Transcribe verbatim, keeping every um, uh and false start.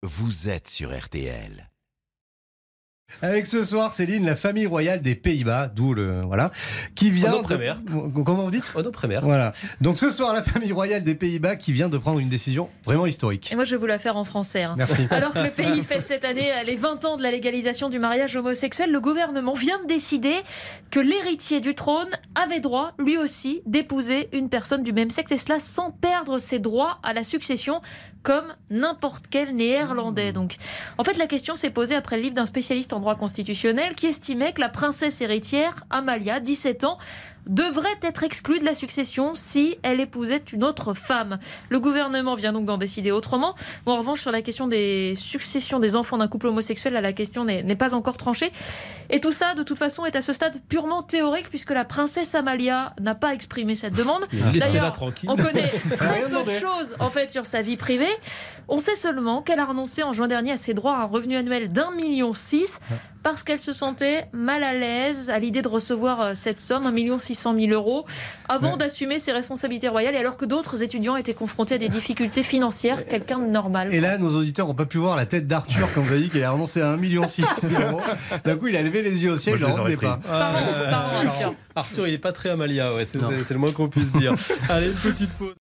vous êtes sur R T L. Avec ce soir, Céline, la famille royale des Pays-Bas, d'où le voilà, qui vient. De... Comment vous dites ? Voilà. Donc ce soir, la famille royale des Pays-Bas qui vient de prendre une décision vraiment historique. Et moi, je vais vous la faire en français. Hein. Merci. Alors que le pays fête cette année les vingt ans de la légalisation du mariage homosexuel, le gouvernement vient de décider que l'héritier du trône avait droit, lui aussi, d'épouser une personne du même sexe, et cela sans perdre ses droits à la succession, comme n'importe quel néerlandais. Donc, en fait, la question s'est posée après le livre d'un spécialiste en droit constitutionnel qui estimait que la princesse héritière, Amalia, dix-sept ans, devrait être exclue de la succession si elle épousait une autre femme. Le gouvernement vient donc d'en décider autrement. Bon, en revanche, sur la question des successions des enfants d'un couple homosexuel, là, la question n'est, n'est pas encore tranchée. Et tout ça, de toute façon, est à ce stade purement théorique, puisque la princesse Amalia n'a pas exprimé cette demande. D'ailleurs, on connaît très peu de choses en fait, sur sa vie privée. On sait seulement qu'elle a renoncé en juin dernier à ses droits à un revenu annuel d'un million six, parce qu'elle se sentait mal à l'aise à l'idée de recevoir cette somme, un million six cent mille euros, avant ouais. d'assumer ses responsabilités royales, et alors que d'autres étudiants étaient confrontés à des difficultés financières, quelqu'un de normal. Et là, nos auditeurs n'ont pas pu voir la tête d'Arthur quand vous avez dit qu'il a renoncé à un million six d'euros. D'un coup, il a levé les yeux au ciel, je ne le rendais pas. Pardon, pardon, Arthur. Arthur, il n'est pas très Amalia, ouais, c'est, c'est, c'est le moins qu'on puisse dire. Allez, une petite pause.